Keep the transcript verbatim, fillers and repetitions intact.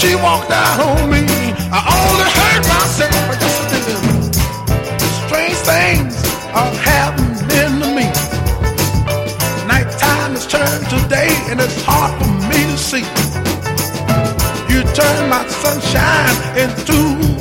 she walked out on me, I only hurt myself just a little. Strange things are happening to me. Nighttime has turned to day, and it's hard for me to see. You turn my sunshine into